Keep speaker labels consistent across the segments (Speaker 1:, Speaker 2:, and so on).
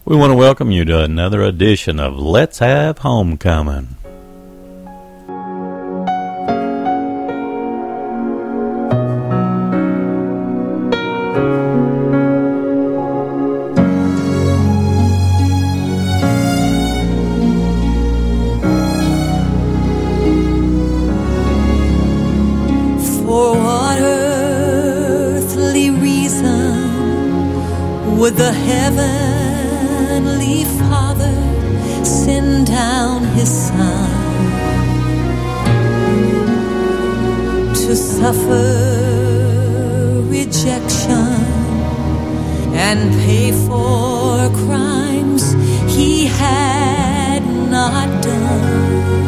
Speaker 1: We want to welcome you to another edition of Let's Have Homecoming.
Speaker 2: For what earthly reason would the Heavenly Father send down His Son to suffer rejection and pay for crimes He had not done?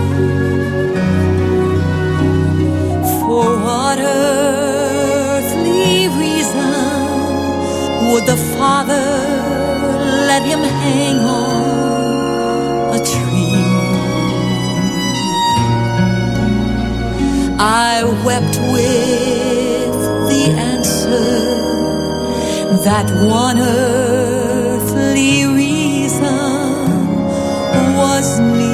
Speaker 2: For what earthly reason would the Father let Him hang on a tree? I wept with the answer that one earthly reason was me.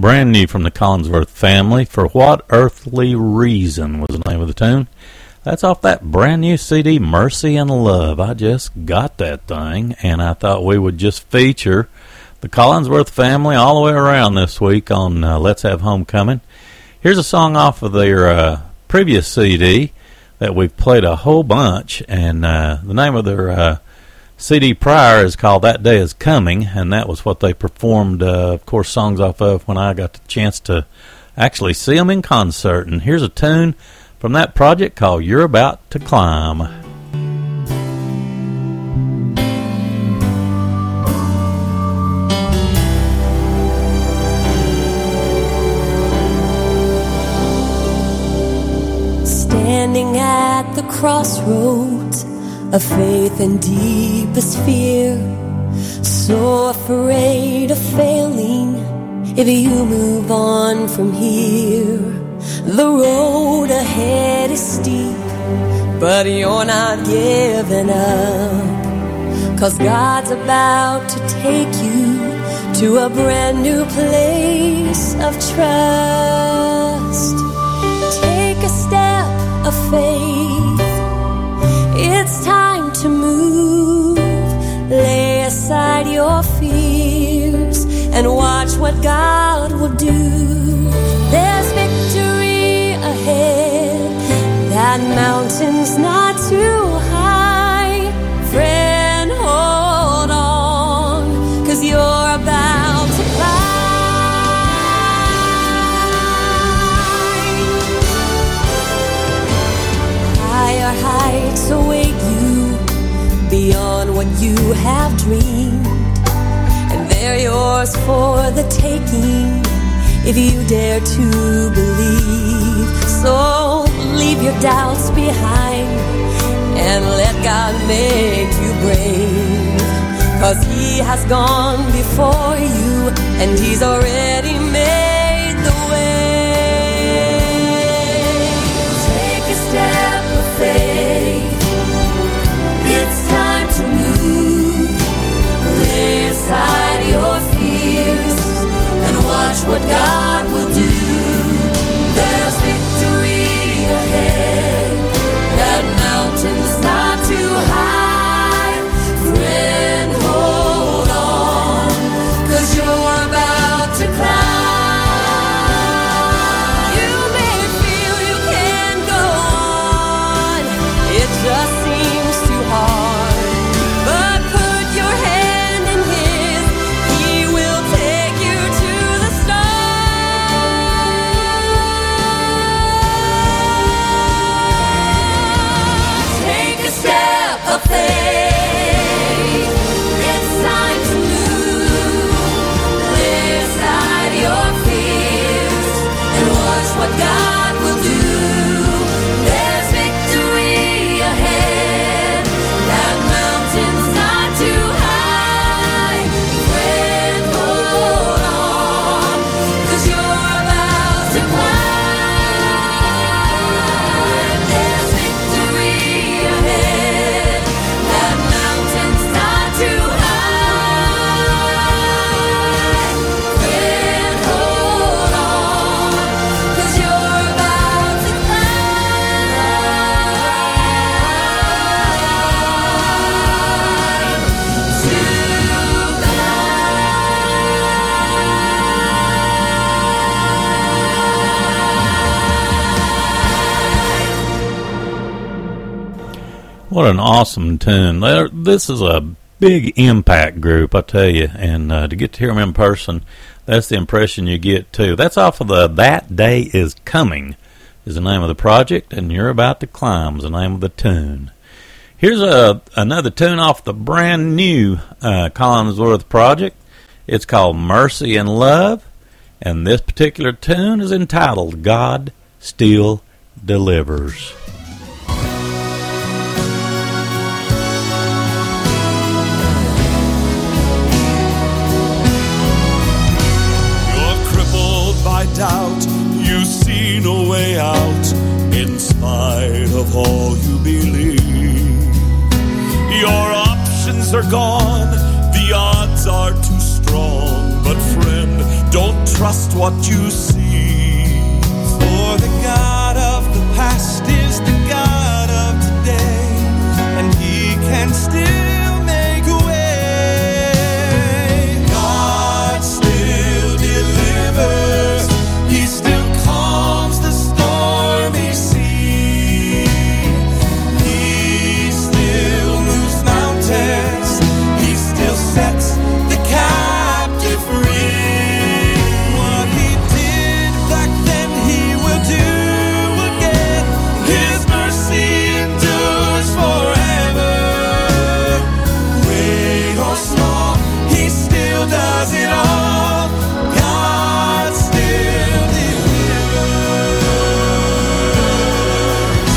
Speaker 1: brand new from the Collinsworth family. For What Earthly Reason was the name of the tune. That's off that brand new CD, Mercy and Love. I just got that thing, and I thought we would just feature the Collinsworth family all the way around this week on Let's Have Homecoming. Here's a song off of their previous CD that we've played a whole bunch, and the name of their CD prior is called That Day Is Coming, and that was what they performed, of course, songs off of when I got the chance to actually see them in concert. And here's a tune from that project called You're About to Climb.
Speaker 2: Standing at the crossroads of faith and deepest fear, so afraid of failing if you move on from here. The road ahead is steep, but you're not giving up, 'cause God's about to take you to a brand new place of trust. Take a step of faith. It's time to move. Lay aside your fears and watch what God will do. There's victory ahead. That mountain's not too high. Friend, hold on, 'cause you're about to climb. Higher heights await you beyond what you have dreamed, and they're yours for the taking if you dare to believe. So leave your doubts behind and let God make you brave, 'cause He has gone before you and He's already made the way. Take a step of faith. It's time to move. Lay aside your fears and watch what God will do. There's victory ahead. That mountain's not too high. Friend, hold on, 'cause you're about to climb. You may feel you can't go on. It just seems too hard. But put your hand in His. He will take you to the start. Take a step of faith. It's time to move. Lay aside your fears and watch what God will do. There's victory ahead. That mountain's not too high. Friend, hold on, 'cause you're about to climb. There's victory ahead. That mountain's not too high. Friend, hold on, 'cause you're about to
Speaker 1: What an awesome tune. This is a big impact group, I tell you, and to get to hear them in person, that's the impression you get, too. That's off of the That Day Is Coming is the name of the project, and You're About to Climb is the name of the tune. Here's another tune off the brand new Collinsworth project. It's called Mercy and Love, and this particular tune is entitled God Still Delivers.
Speaker 3: Doubt, you see no way out in spite of all you believe. Your options are gone, the odds are too strong, but friend, don't trust what you see. For the God of the past is the God of today, and He can still make a way. God still delivers. He still calms the stormy sea. He still moves mountains. He still sets the captive free. What He did back then, He will do again. His mercy endures forever. Great or small, He still does it all. God still delivers.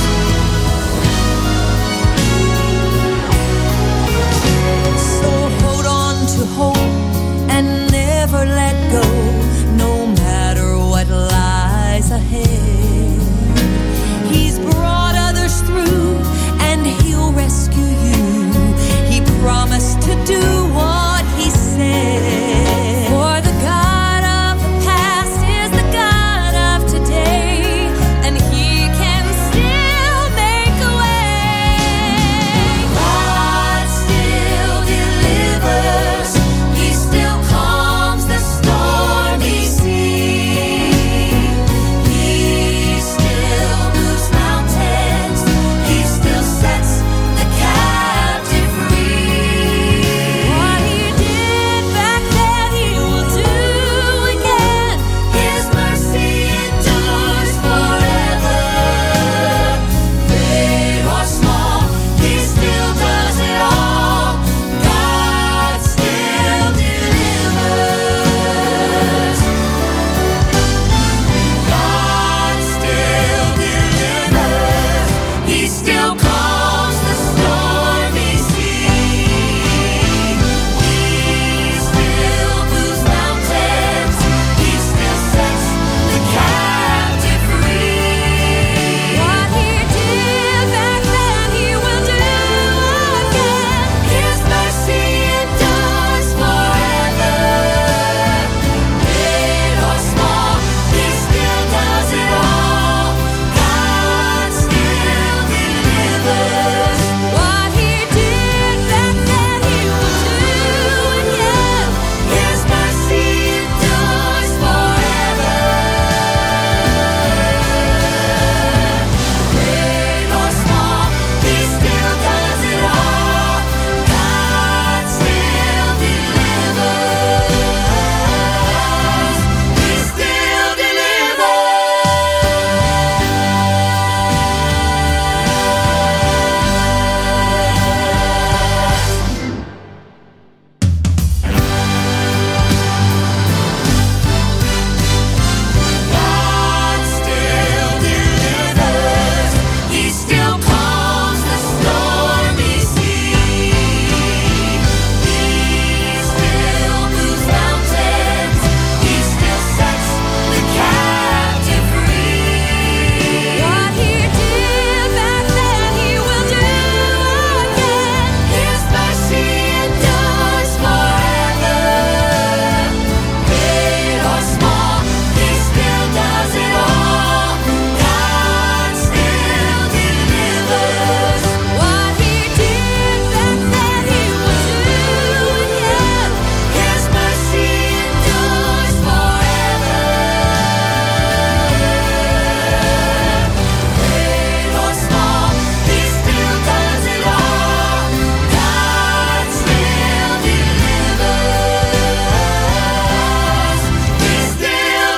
Speaker 2: So hold on to hope and never let go, no matter what lies ahead. He's brought others through and He'll rescue you. He promised to do what He said. For the God of the past is the God of today, and He can still make a way. God still delivers. He still calms the stormy sea. He still moves mountains. He still sets the captive free. What He did back then, He will do again. His mercy endures forever. Big or small, He still does it all. God still delivers. God still delivers. He still calms the stormy sea. He still moves mountains. He still sets the captive free. What He did back then, He will do again. His mercy endures forever. Big or small, He still does it all. God still delivers. What He did back then, He will do again. His mercy endures forever. Big or small, He still does it all. God still delivers. He still God still delivers. He still calms the stormy sea. He still moves mountains. He still sets the captive free. What He did back then, He will do again. His mercy endures forever. Big or small, He still does it all. God still delivers. What He did back then, He will do again. His mercy endures forever. Big or small, He still does it all. God still delivers. He still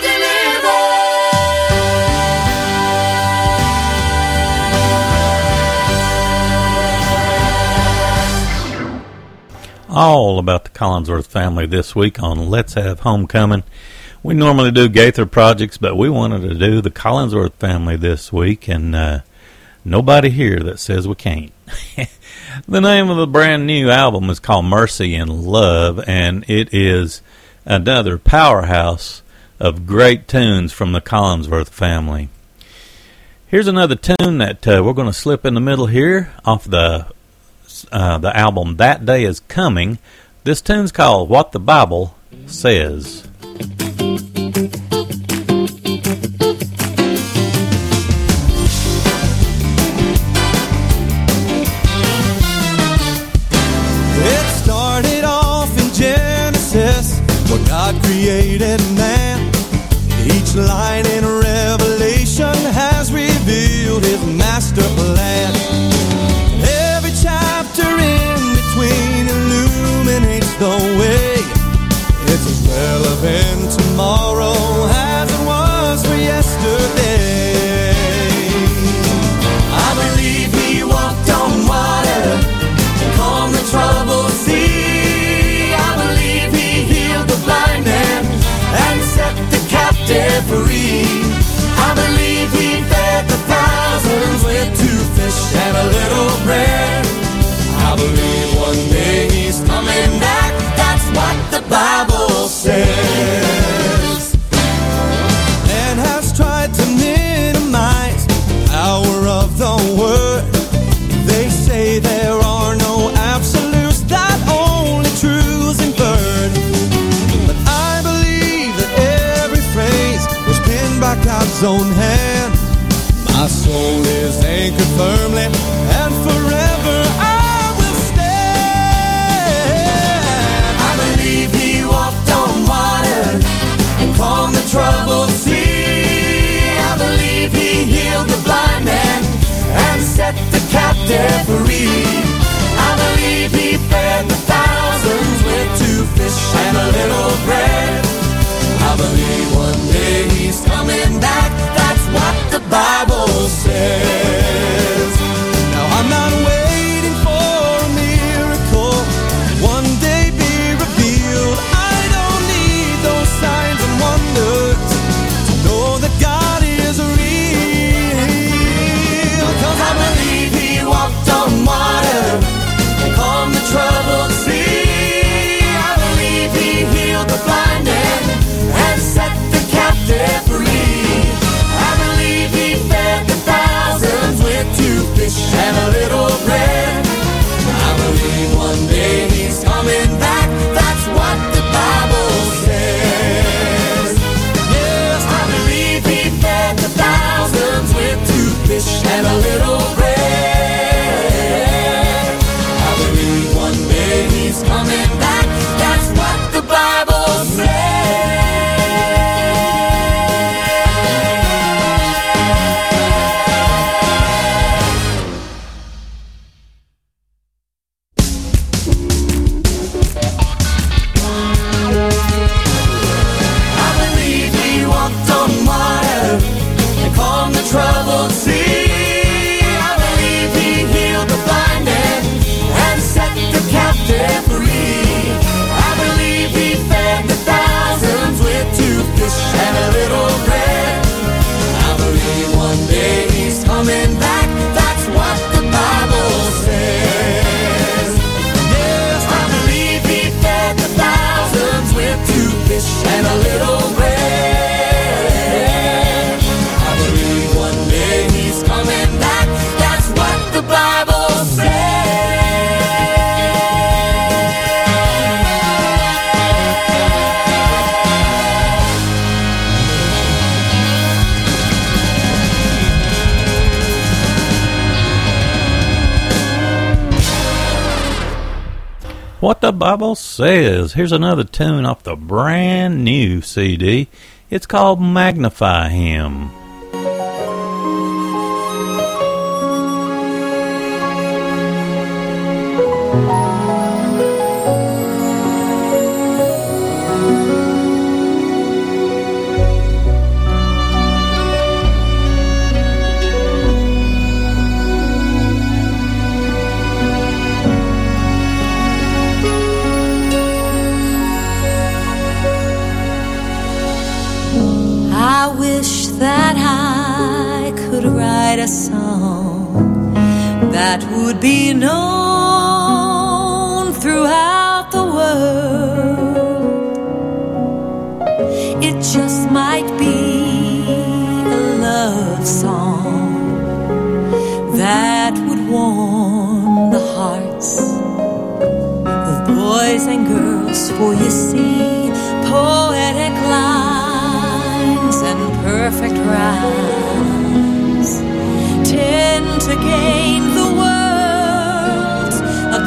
Speaker 2: delivers.
Speaker 1: All about the Collinsworth family this week on Let's Have Homecoming. We normally do Gaither projects, but we wanted to do the Collinsworth family this week, and nobody here that says we can't. The name of the brand new album is called Mercy and Love, and it is another powerhouse of great tunes from the Collinsworth family. Here's another tune that we're going to slip in the middle here off the album That Day Is Coming. This tune's called What the Bible Says.
Speaker 3: His own hand. My soul is anchored firmly, and forever I will stand. I believe He walked on water and calmed the troubled sea. I believe He healed the blind man and set the captive free. I believe He fed the thousands with 2 fish and a little bread. I believe one day He's coming back. That's what the Bible says. Now I'm not waiting for a miracle one day be revealed. I don't need those signs and wonders to know that God is real. 'Cause I believe He walked on water and calmed the troubled sea. I believe He healed the blind and set the captive free. I believe He fed the thousands with 2 fish and a little bread. I believe one day He's coming back. That's what the Bible says. Yes, I believe He fed the thousands with 2 fish and a little bread. I believe one day He's coming back. That's what the Bible says. Troubled sea. I believe He healed the blinded and set the captive free. I believe He fed the thousands with 2 fish and a little bread. I believe one day He's coming back. That's what the Bible says. Yes, I believe He fed the thousands with 2 fish and a little bread. Coming back, that's what the Bible
Speaker 1: What the Bible Says. Here's another tune off the brand new CD. It's called Magnify Him.
Speaker 2: I wish that I could write a song that would be known throughout the world. It just might be a love song that would warm the hearts of boys and girls. For you see, poetic lines and perfect rhymes tend to gain the world's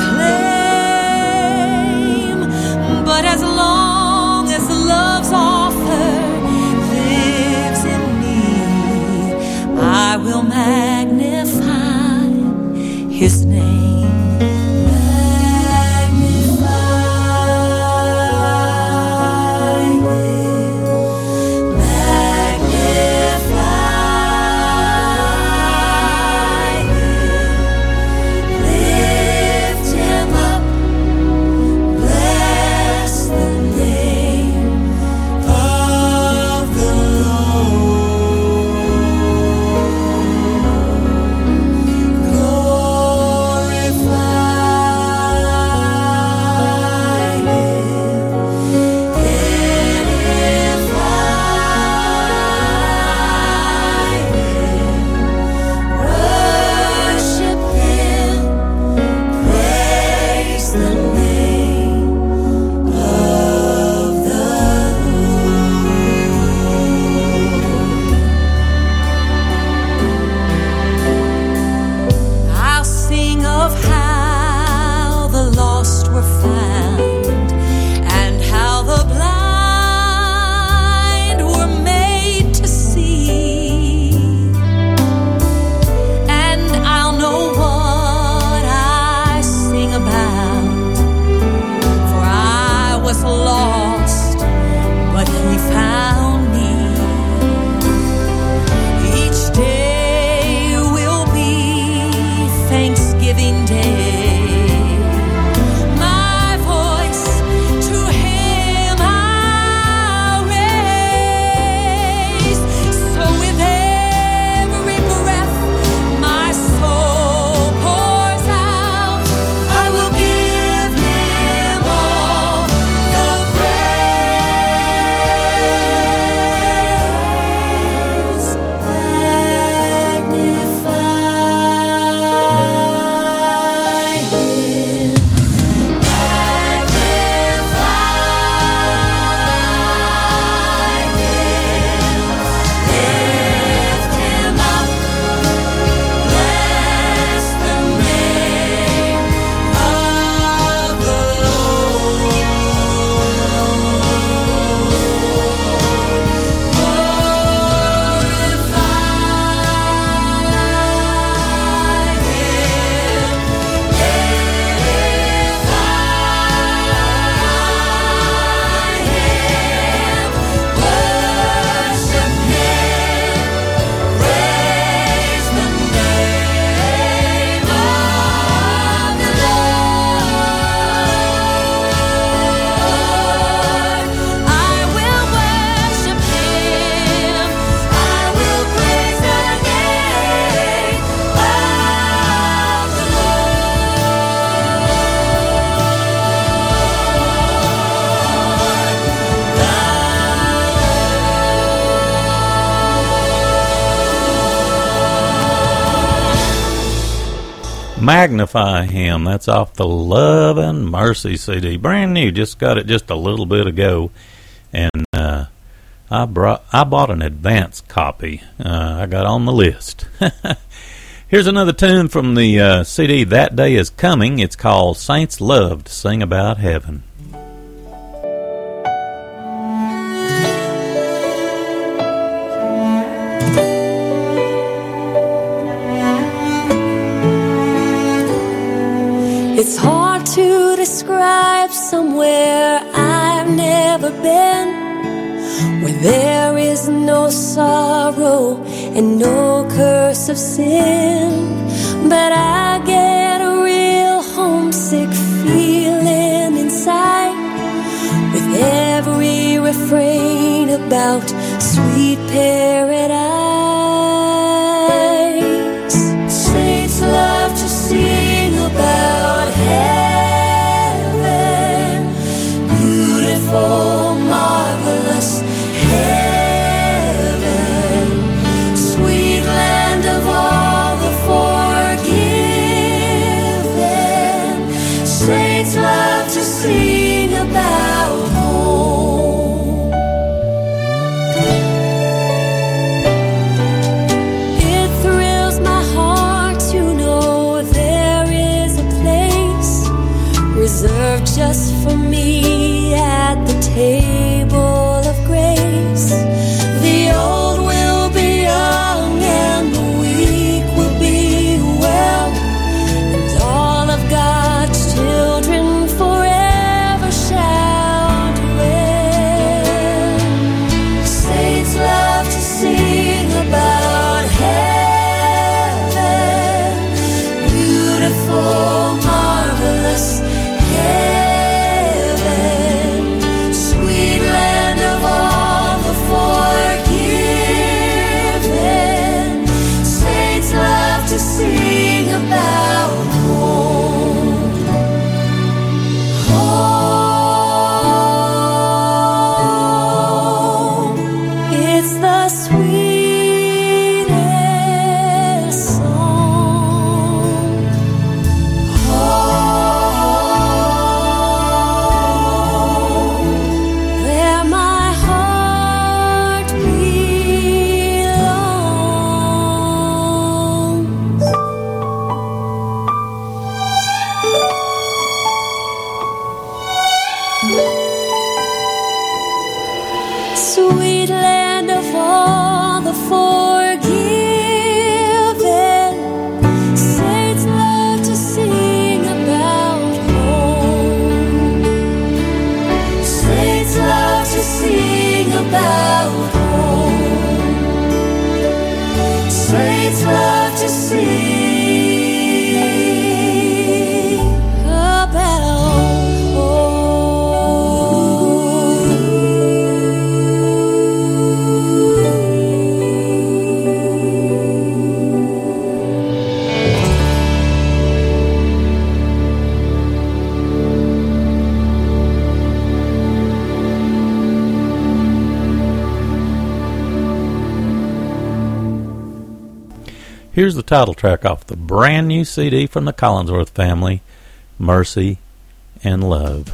Speaker 2: acclaim. But as long as love's author lives in me, I will magnify His name. Magnify found, and how the blind were made to see. And I'll know what I sing about, for I was lost, but he found me. Each day will be Thanksgiving Day. My voice to him I'll raise. So with every breath my soul pours out, I will give him all the praise.
Speaker 1: Magnify Him. That's off the Love and Mercy CD. Brand new. Just got it just a little bit ago. And I bought an advance copy. I got on the list. Here's another tune from the CD, That Day Is Coming. It's called Saints Love to Sing About Heaven.
Speaker 2: It's hard to describe somewhere I've never been, where there is no sorrow and no curse of sin. But I get a real homesick feeling inside with every refrain about sweet paradise. Saints love to sing about heaven, beautiful, marvelous heaven, sweet land of all the forgiven. Saints love to sing about home. It thrills my heart to know there is a place reserved just for me at the table of grace. The old will be young and the weak will be well, and all of God's children forever shall dwell. Saints love to sing about heaven, beautiful, marvelous heaven, sweet land It's love to sing about.
Speaker 1: Here's the title track off the brand new CD from the Collinsworth family, Mercy and Love.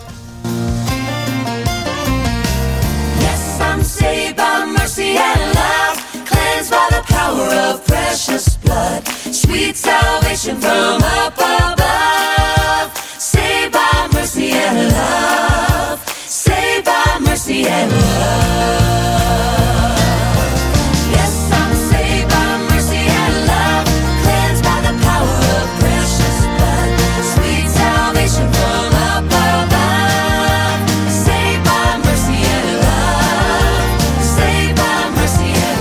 Speaker 3: Yes, I'm saved by mercy and love, cleansed by the power of precious blood, sweet salvation from up above. Saved by mercy and love, saved by mercy and love. Yes, I'm saved by mercy and love, cleansed by the power of precious blood, sweet salvation from up above. Saved by mercy and love, saved by mercy and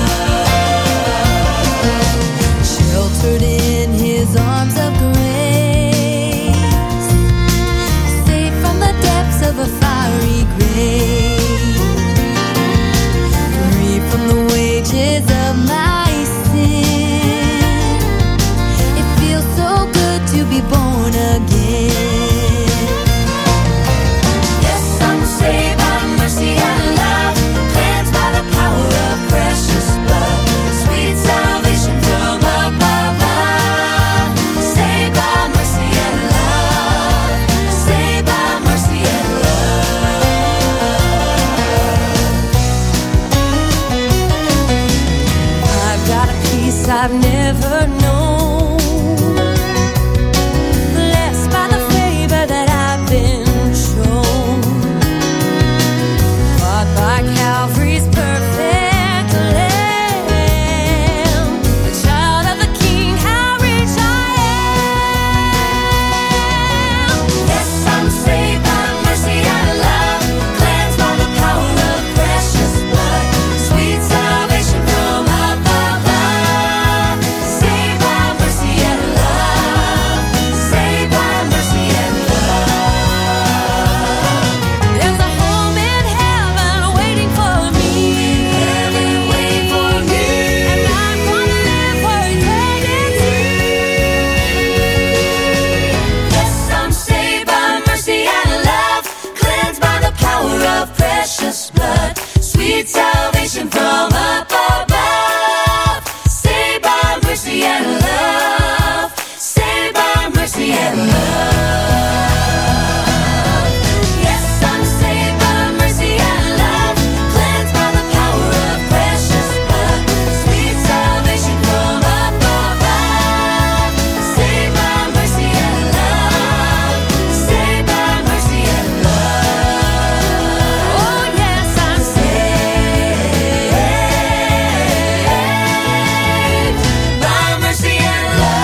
Speaker 3: love.
Speaker 2: Sheltered in his arms of grace, safe from the depths of a fiery grave, free from the wages of my sin. It feels so good to be born again.
Speaker 3: Yes, I'm saved by mercy and love, cleansed by the power of precious blood, sweet salvation from up above. Saved by mercy and love, saved by mercy and love.
Speaker 2: I've got a peace I've never known, blessed by the favor that I've been shown. Bought by Calvary's perfect Lamb, the child of the King, how rich I am.
Speaker 3: Yes, I'm saved by mercy and love, cleansed by the power of precious blood, sweet salvation from up above. Saved by mercy and love, saved by mercy and love.
Speaker 2: There's a home in heaven waiting for me.
Speaker 3: Heaven waiting for me.
Speaker 2: And I'm gonna live for eternity.
Speaker 3: Yes, I'm saved by mercy and love, cleansed by the power of precious blood, sweet salvation from up above. Saved by mercy and love, saved by mercy and love. Yes, I'm saved by mercy and love, cleansed by the power of precious blood, sweet salvation from up above. Saved by mercy and love, saved by mercy and love.
Speaker 2: Oh yes, I'm
Speaker 3: Saved by mercy and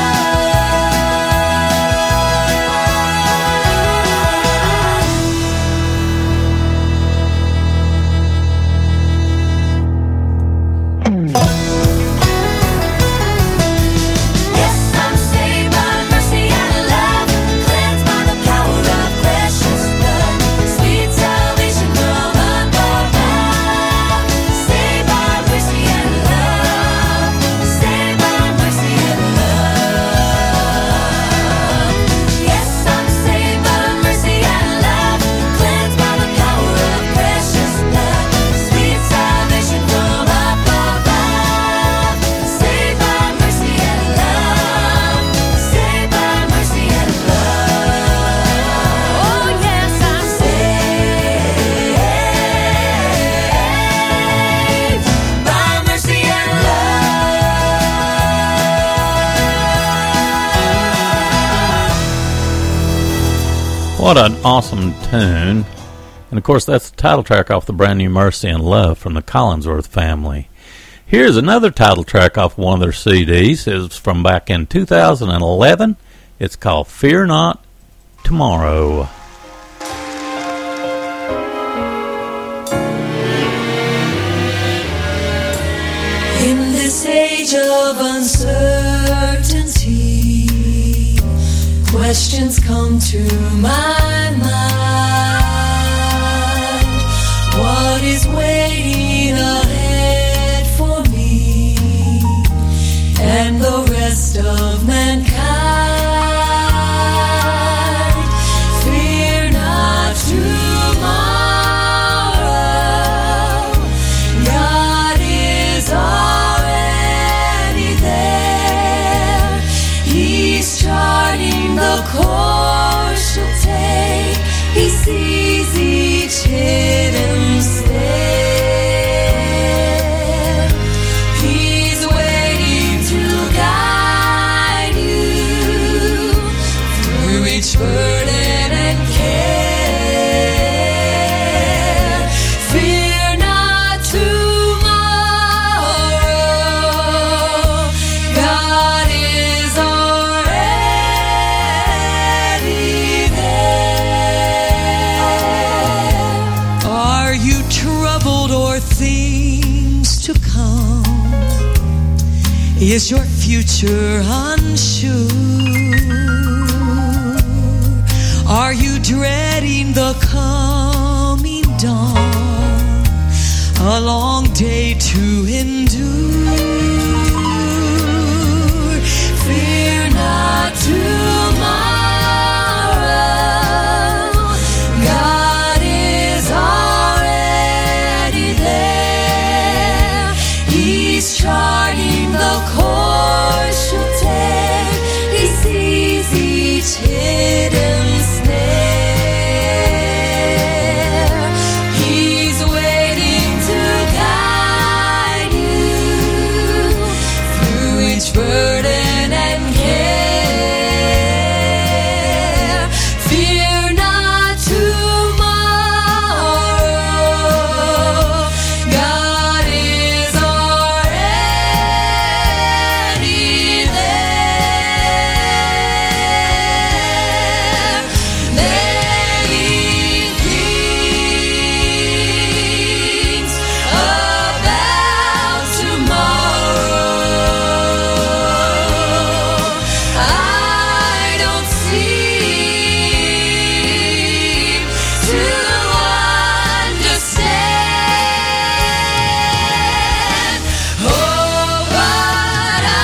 Speaker 3: Yes, I'm saved by mercy and love, cleansed by the power of precious blood, sweet salvation from up above. Saved by mercy and love, saved by mercy and love. Yes, I'm saved by mercy and love, cleansed by the power of precious blood, sweet salvation from up above. Saved by mercy and love, saved by mercy and love.
Speaker 2: Oh yes, I'm
Speaker 3: Saved by mercy and love.
Speaker 1: What an awesome tune. And of course, that's the title track off the brand new Mercy and Love from the Collinsworth family. Here's another title track off one of their CDs. It's from back in 2011. It's called Fear Not Tomorrow.
Speaker 3: In this age
Speaker 2: age of uncertainty, questions come to my mind. What is waiting ahead for me and the rest of mankind? Fear not tomorrow. God is already there. He's charting the course you'll take. He sees each hidden step. He's waiting to guide you through each burden and care. Fear not tomorrow. God is already there. Are you troubled o'er things to come? Is your future unsure? Are you dreading the coming dawn? A long day to endure. Fear not tomorrow. God is already there. He's charting the course you'll take. He sees each hidden snare. He's waiting to guide you through each burden and care. Fear not tomorrow. God is already there. Many things about tomorrow I don't seem to understand. Oh, but I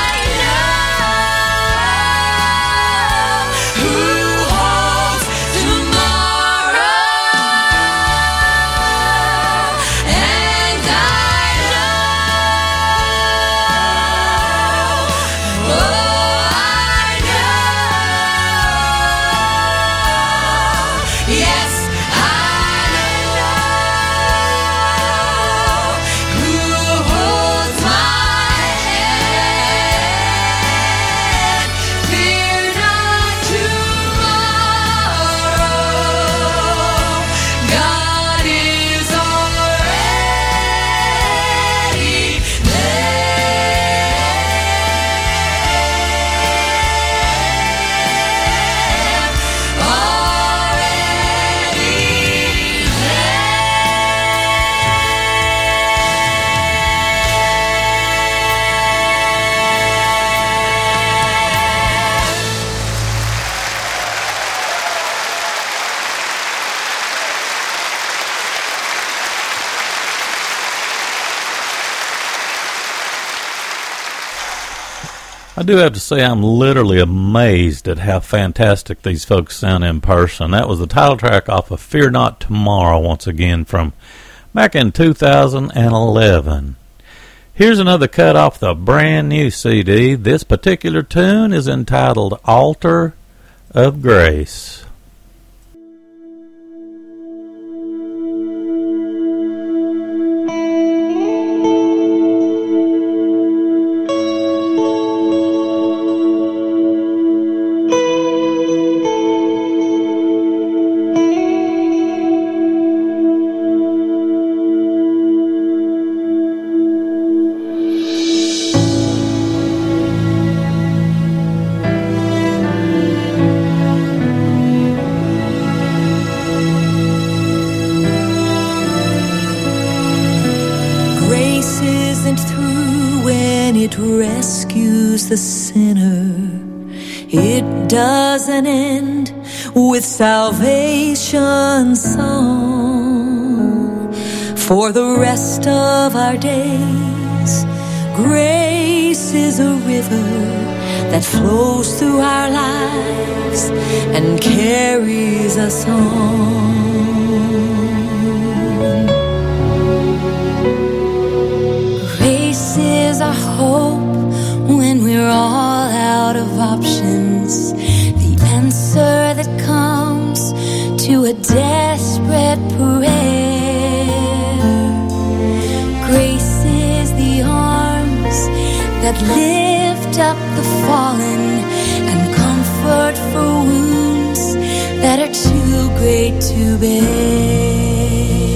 Speaker 2: know who holds tomorrow, and I know, oh, I know, yes, I know who holds my hand. Fear not tomorrow. God is already
Speaker 1: I do have to say I'm literally amazed at how fantastic these folks sound in person. That was the title track off of Fear Not Tomorrow, once again, from back in 2011. Here's another cut off the brand new CD. This particular tune is entitled Altar of Grace.
Speaker 2: the sinner. It doesn't end with salvation song. For the rest of our days, grace is a river that flows through our lives and carries us on. Grace is our hope when we're all out of options, the answer that comes to a desperate prayer. Grace is the arms that lift up the fallen and comfort for wounds that are too great to bear.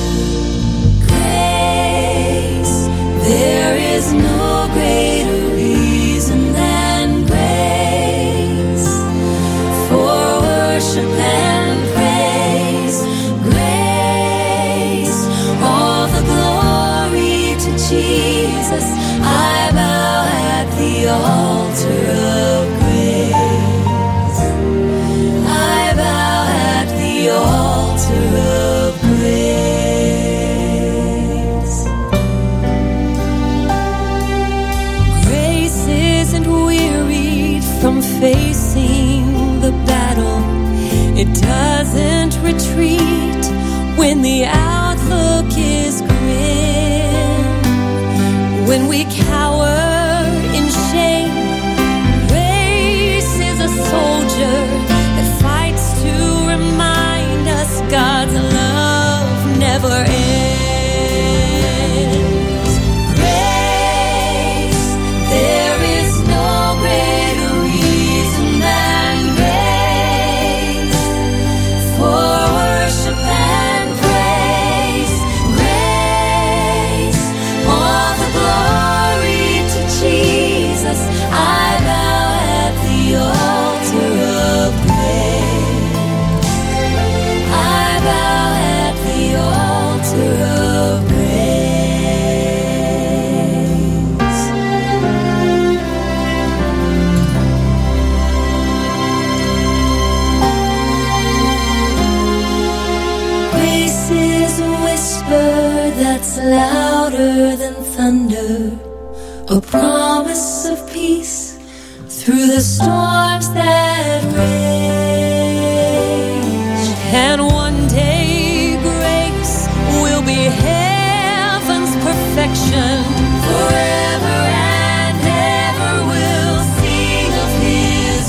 Speaker 2: Grace, there is no greater reason than grace for worship and praise. Grace, all the glory to Jesus. I bow at the altar of grace. I bow at the altar of grace. Grace isn't wearied from facing the battle. It doesn't retreat when the outlook is grim. When we cower in shame, grace is a soldier that fights to remind us God's love never ends. Grace, there is no greater reason than grace for worship and praise. Grace, all the glory to Jesus. I bow at the altar of grace. I bow at the altar of grace. Grace is a whisper that's louder than thunder, a promise of peace through the storms that rage. And one day grace will be heaven's perfection. Forever and ever we'll sing of His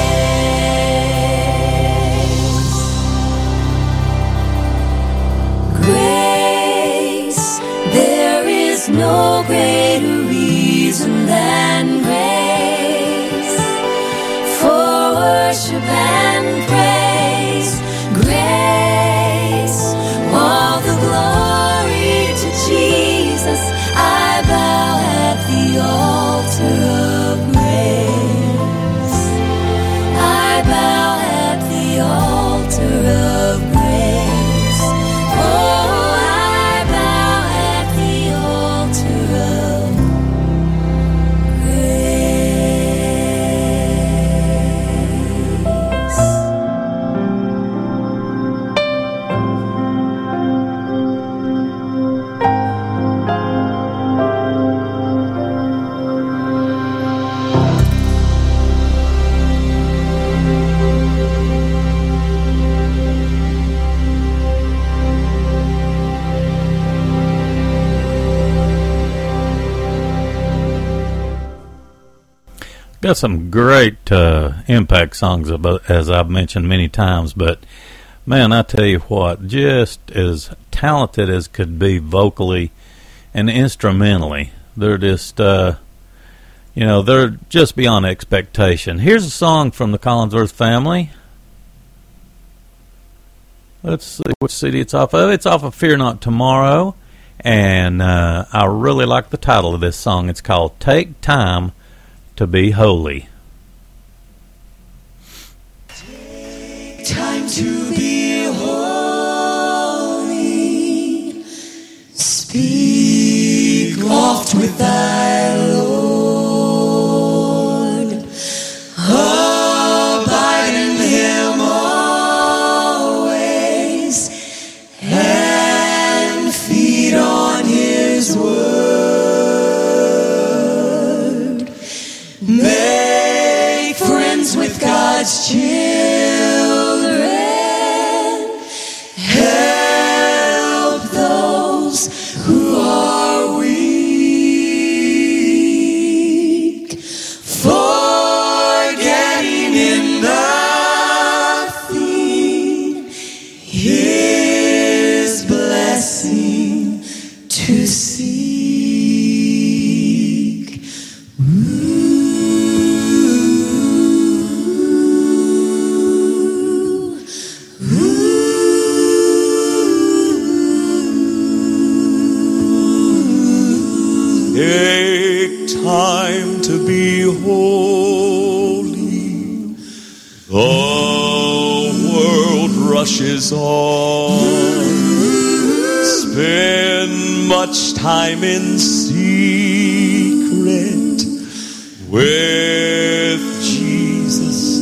Speaker 2: grace. Grace, there is no greater reason than grace for worship and praise. Grace, all the glory to Jesus. I bow at the altar of grace. I bow at the altar of grace. Oh, I bow at the altar of grace.
Speaker 1: Got some great impact songs, as I've mentioned many times, but man, I tell you what, just as talented as could be vocally and instrumentally, they're just, they're just beyond expectation. Here's a song from the Collinsworth family. Let's see which CD it's off of. It's off of Fear Not Tomorrow, and I really like the title of this song. It's called Take Time to Be Holy.
Speaker 3: Take time to be holy. Speak oft with thy Lord. rushes on. Spend much time in secret with Jesus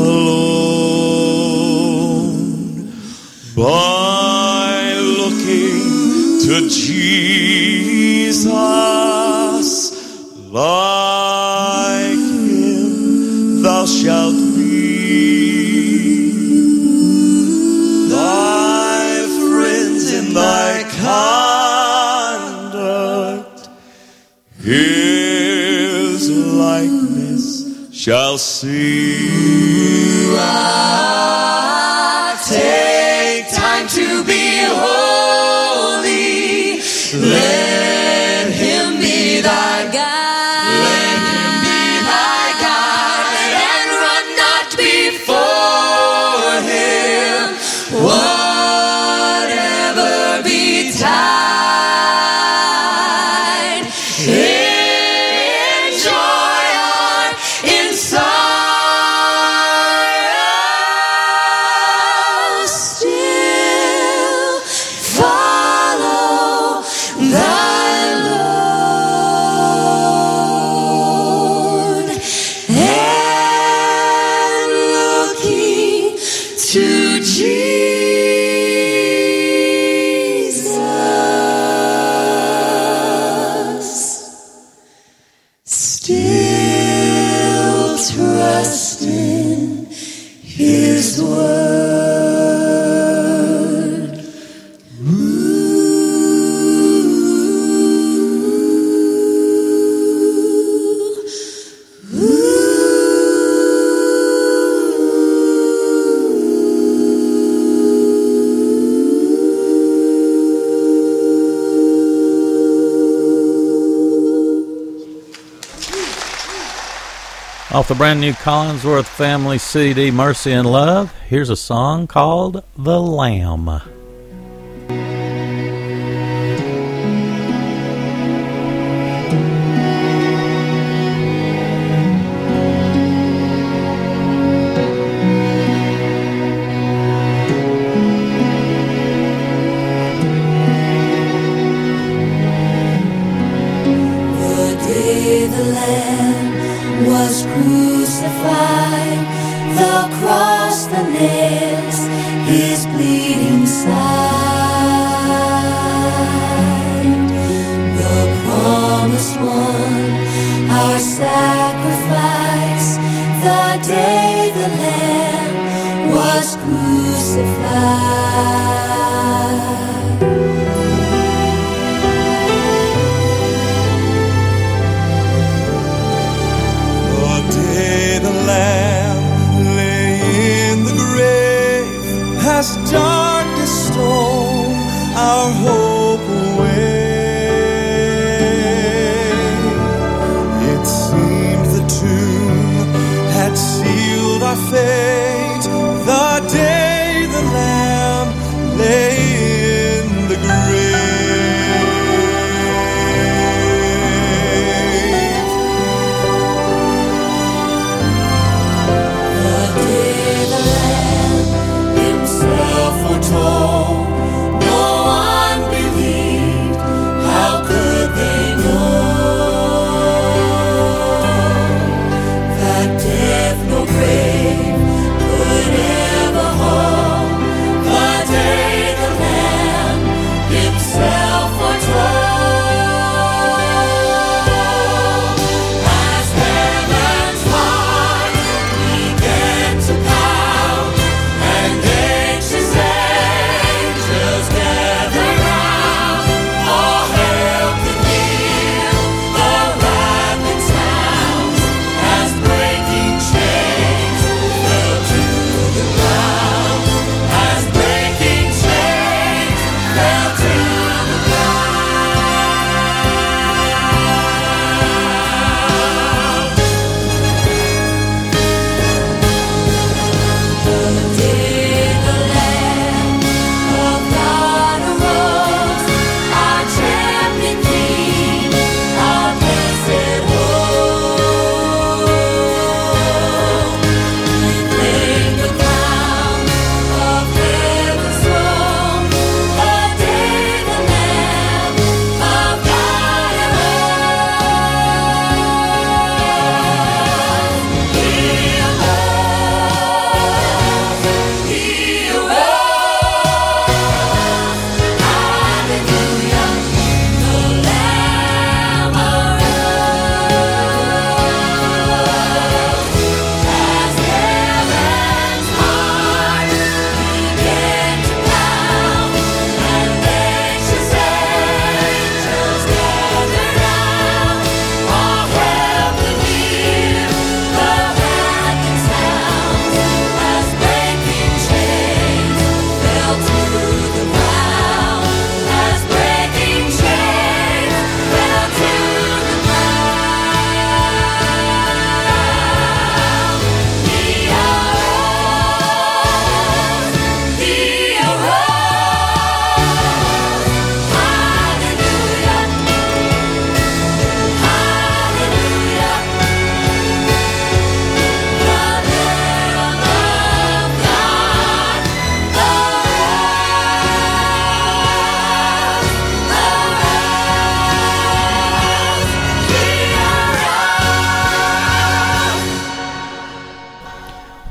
Speaker 3: alone. By looking to Jesus, like him thou shalt be. Thy friends in thy conduct his likeness shall see. Take time to be holy. Let him be thy guide. Let him be thy guide. And run not before him, whatever betide. Enjoy our sorrow. Still follow thy Lord, and looking to Jesus, still trust in his word.
Speaker 1: Off the brand new Collinsworth Family CD, Mercy and Love, here's a song called The Lamb.
Speaker 2: The day the Lamb was crucified, the cross, the nails, his bleeding side. The promised one, our sacrifice, the day the Lamb was crucified.
Speaker 3: The day the Lamb lay in the grave, as darkness stole our hope away. It seemed the tomb had sealed our fate. The day the Lamb lay in the grave.
Speaker 2: The day the Lamb himself foretold, no one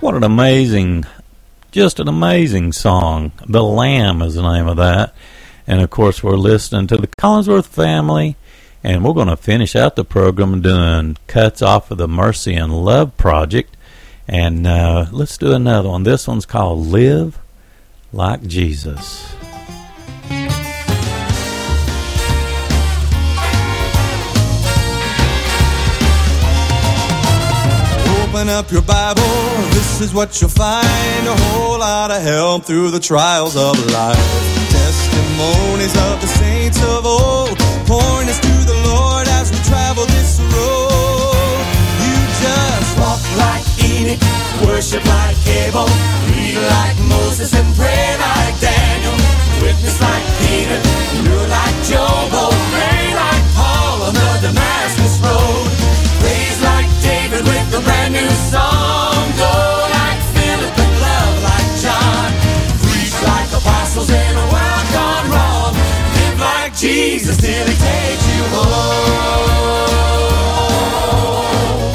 Speaker 1: What an amazing, just an amazing song. The Lamb is the name of that. And, of course, we're listening to the Collinsworth Family, and we're going to finish out the program doing cuts off of the Mercy and Love Project. And let's do another one. This one's called Live Like Jesus.
Speaker 3: Open up your Bible, this is what you'll find. A whole lot of help through the trials of life. Testimonies of the saints of old, pouring us to the Lord as we travel this road. You just walk like Enoch, worship like Abel, read like Moses and pray like Daniel, witness like Peter, endure like Job, obey like Paul on the Damascus road. Praise like David with a brand new song, go like Philip and love like John, preach like apostles in a world gone wrong, live like Jesus till he takes you home.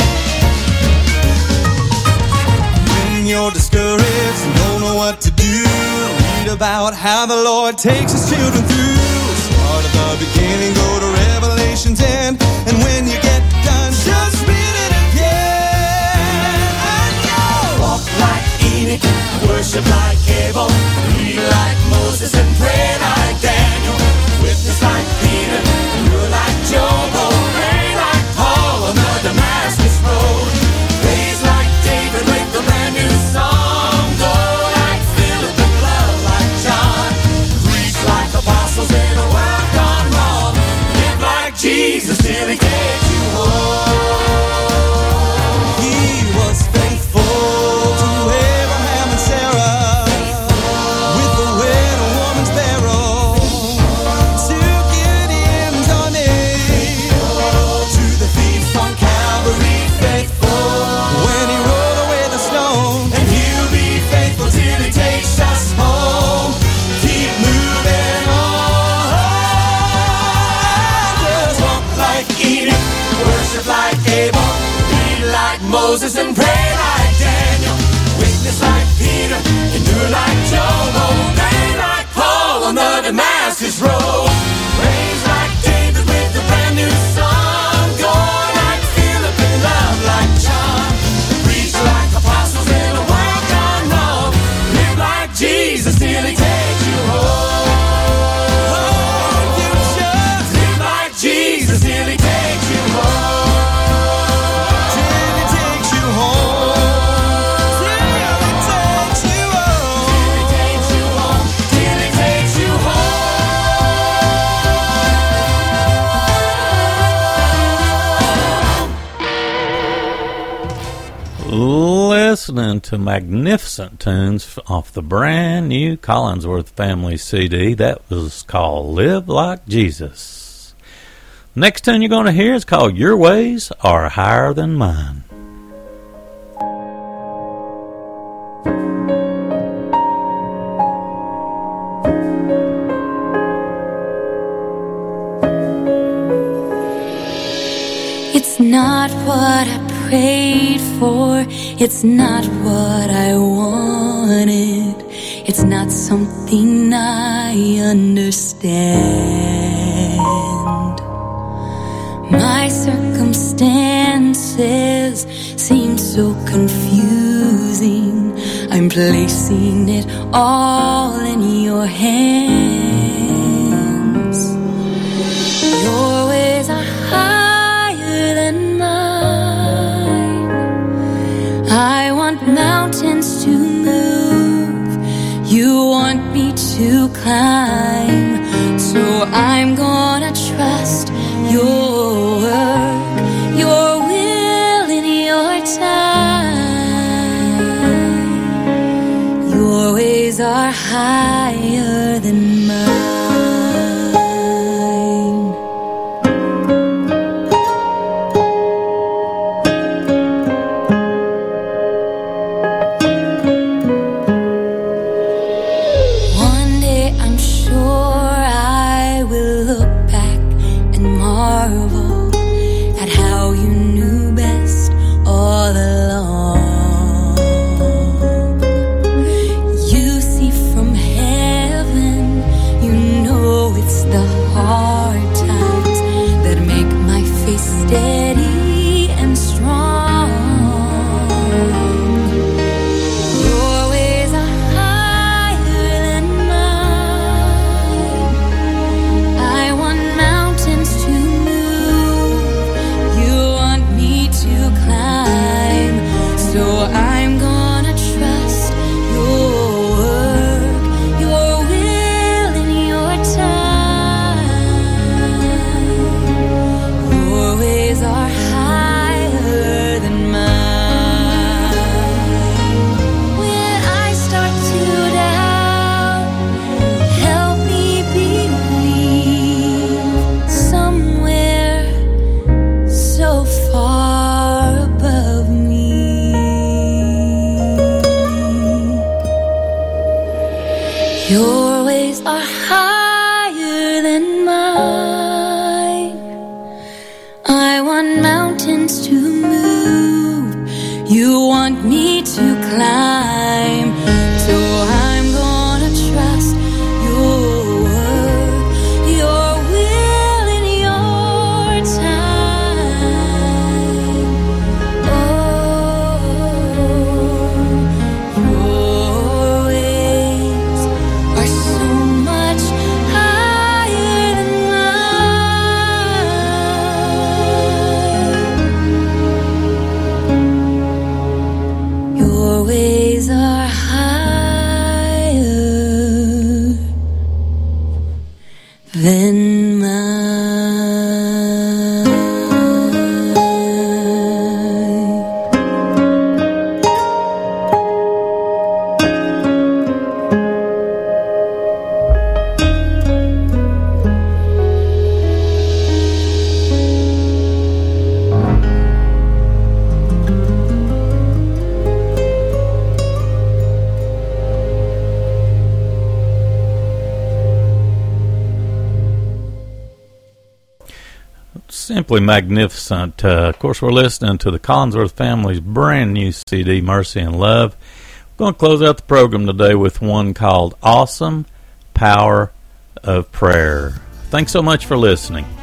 Speaker 3: When you're discouraged and don't know what to do, read about how the Lord takes his children through. Start at the beginning, go to Revelation 10, and when you get done, just read it again. And you walk like Enoch, worship like Abel, read like Moses and pray like Daniel, witness like Peter, endure like Job, obey like Paul on the Damascus road. Praise like David with a brand new song, go like Philip and love like John, preach like apostles in a world gone wrong, live like Jesus till he takes you home. He was faithful to Abraham and Sarah, with the widow woman's barrel, to Gideon's army, to the thief on Calvary, faithful when he rolled away the stone, and he'll be faithful till he takes us home. Keep moving on. Just walk like Enoch, worship like Abel, read like Moses and pray like Daniel, witness like Peter, endure like Job, obey like Paul on the Damascus road. Praise like David with a brand new song, go like Philip and love like John, preach like apostles in a world gone wrong, live like Jesus till he takes you home. You just live like Jesus till he takes you home. Till he takes you home. Till he takes you home. Till he takes you home. Till he takes you home.
Speaker 1: Listening to magnificent tunes off the brand new Collinsworth Family CD. That was called Live Like Jesus. Next tune you're going to hear is called Your Ways Are Higher Than Mine.
Speaker 2: It's not what I prayed for, it's not what I wanted, it's not something I understand. My circumstances seem so confusing, I'm placing it all in your hands. Your ways are higher than mine. I want mountains to move, you want me to climb, so I'm gonna trust your work, your will in your time. Your ways are higher than mine. One day I'm sure I will look back and marvel at how you knew best all along. Your ways are higher than mine. I want mountains to move. You want me to climb. So I'm gonna trust your word, your will and your time. Oh, your ways are so much higher than mine. Your ways are higher than mine.
Speaker 1: Simply magnificent. Of course, we're listening to the Collinsworth family's brand new CD, Mercy and Love. We're going to close out the program today with one called Awesome Power of Prayer. Thanks so much for listening.